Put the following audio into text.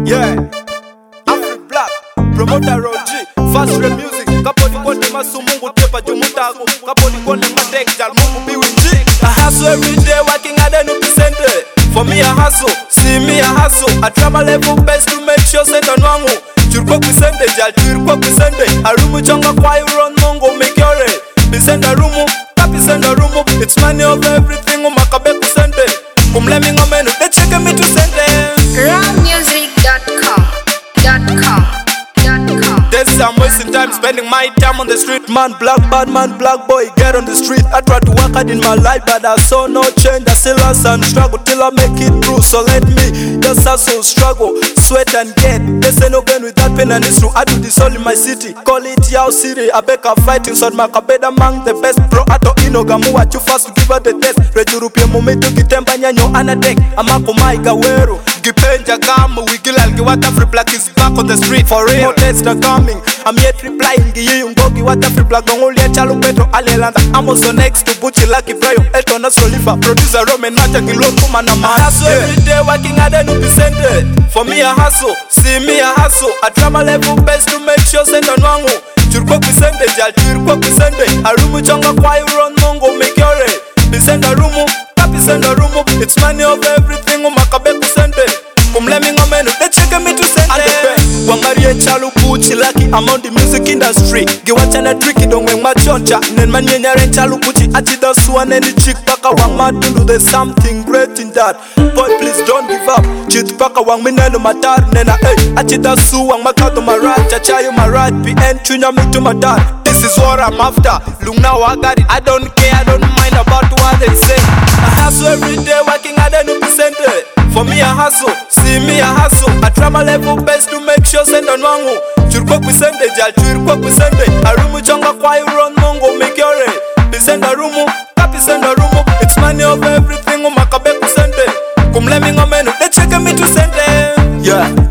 Yeah, Afri Black, promoter Roji, fast rap music. Kaponi konde masumungu tepa jumutago. Kaponi konde matek jal mungu biwinji. I hustle every day, working hard and represented. For me I hustle, see me I hustle. I try my level best to make sure send on wangu. Churko kusende jal churko kusende. Arumu chonga kwa iron mongo make your way. Bisenda rumu, kapi senda rumu. It's money of everything umakabe kusende. Kumlemi ngomenu, they check me to send them. Rawmusic.com. This I'm wasting time spending my time on the street. Man, black bad man, black boy, get on the street. I tried to work hard in my life, but I saw no change. I still hustle and struggle till I make it through. So let me just hustle, struggle, sweat and get. This ain't no gain with that pain and it's true. I do this all in my city. Call it Yao City. I beg a fighting so my kabeda among the best. Pro ato inogamu what you fast to give her the test. Rejurupia momentu kitemba nyanyo anatek. Amako maiga weru. Gipenja gamu wigila what Afri Black is back on the street for real. More days are coming. I'm yet replying. Giyungogi what Afri Black only a chalo petro alelanda. I'm also next to Buchi Lucky Brayo. Elton Soliva producer Roman Mata Gilo Kumana. I hustle every day working hard and represented. For me I hustle, see me I hustle. I try my level best to make sure send on wangu. Churko kusende jal churko kusende. Arumu chonga kwa iron mongo make your way. Bisenda rumu, kapi senda rumu. It's money of everything umakabe kusende. Kumlemi ngomenu, they check me to send them. Wangariye chalu Buchi Lucky, I'm on the music industry. Giwachana tricky don't weng machoncha. Nen manyenyare chalu Buchi achida suwa neni chick paka wang matundu. There's something great in that. Boy please don't give up. Chit paka wang mineno matar nena achida suwa wang makato marat. Chachayo marat PN chunya me to matar. This is what I'm after. Look now I got it. I don't care, I don't mind about what they say. I hustle every day working hard and represented. For me I hustle, see me I hustle. I try my level best to make sure send on wangu. Churko kusende jal churko kusende. Arumu chonga kwa iron mongo make your way. Bisenda rumu, kapi senda rumu. It's money of everything umakabe kusende. Kumlemi ngomenu, they check me to send them. Yeah.